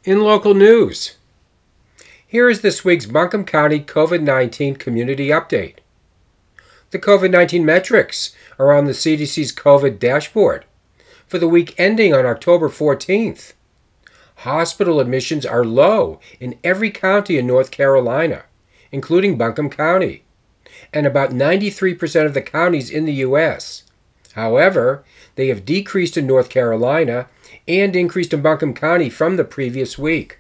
In local news, here is this week's Buncombe County COVID-19 Community Update. The COVID-19 metrics are on the CDC's COVID dashboard for the week ending on October 14th. Hospital admissions are low in every county in North Carolina, including Buncombe County, and about 93% of the counties in the U.S. However, they have decreased in North Carolina and increased in Buncombe County from the previous week.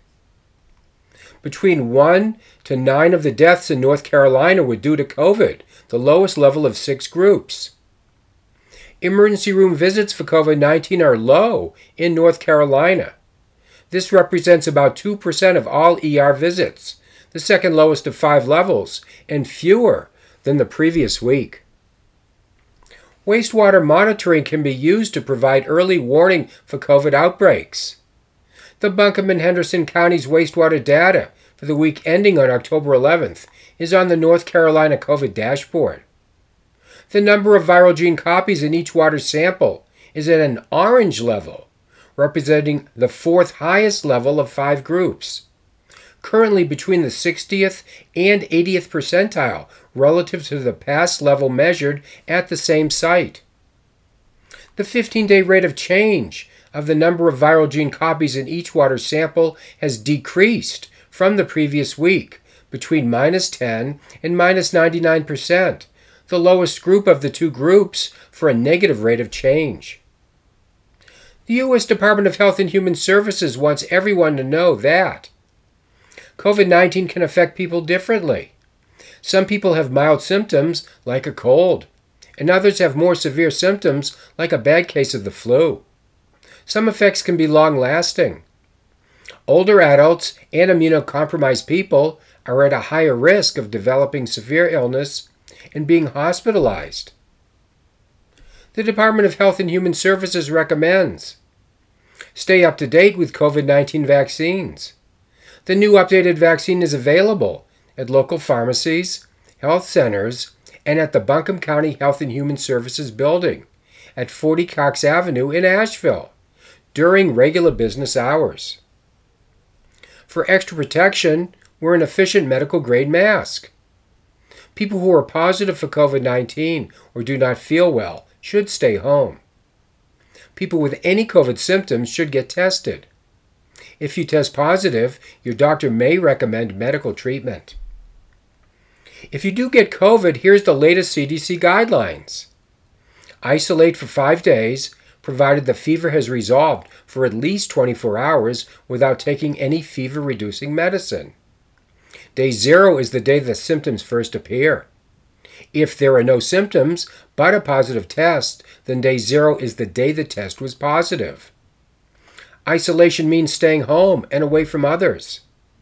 Between 1 to 9 of the deaths in North Carolina were due to COVID, the lowest level of 6 groups. Emergency room visits for COVID-19 are low in North Carolina. This represents about 2% of all ER visits, the second lowest of 5 levels, and fewer than the previous week. Wastewater monitoring can be used to provide early warning for COVID outbreaks. The Buncombe and Henderson Counties wastewater data for the week ending on October 11th is on the North Carolina COVID dashboard. The number of viral gene copies in each water sample is at an orange level, representing the 4th highest level of 5 groups, currently between the 60th and 80th percentile relative to the past level measured at the same site. The 15-day rate of change of the number of viral gene copies in each water sample has decreased from the previous week, between -10 and -99%, the lowest group of the 2 groups for a negative rate of change. The U.S. Department of Health and Human Services wants everyone to know that COVID-19 can affect people differently. Some people have mild symptoms, like a cold, and others have more severe symptoms, like a bad case of the flu. Some effects can be long-lasting. Older adults and immunocompromised people are at a higher risk of developing severe illness and being hospitalized. The Department of Health and Human Services recommends stay up to date with COVID-19 vaccines. The new updated vaccine is available at local pharmacies, health centers, and at the Buncombe County Health and Human Services building at 40 Cox Avenue in Asheville during regular business hours. For extra protection, wear an efficient medical-grade mask. People who are positive for COVID-19 or do not feel well should stay home. People with any COVID symptoms should get tested. If you test positive, your doctor may recommend medical treatment. If you do get COVID, here's the latest CDC guidelines. Isolate for 5 days, provided the fever has resolved for at least 24 hours without taking any fever-reducing medicine. Day 0 is the day the symptoms first appear. If there are no symptoms but a positive test, then day 0 is the day the test was positive. Isolation means staying home and away from others.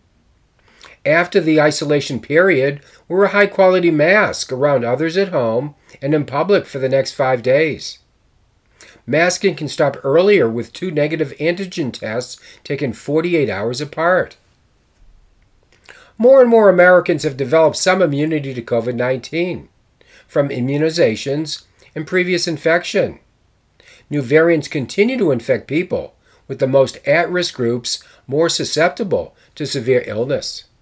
After the isolation period, wear a high-quality mask around others at home and in public for the next 5 days. Masking can stop earlier with 2 negative antigen tests taken 48 hours apart. More and more Americans have developed some immunity to COVID-19 from immunizations and previous infection. New variants continue to infect people, with the most at-risk groups more susceptible to severe illness.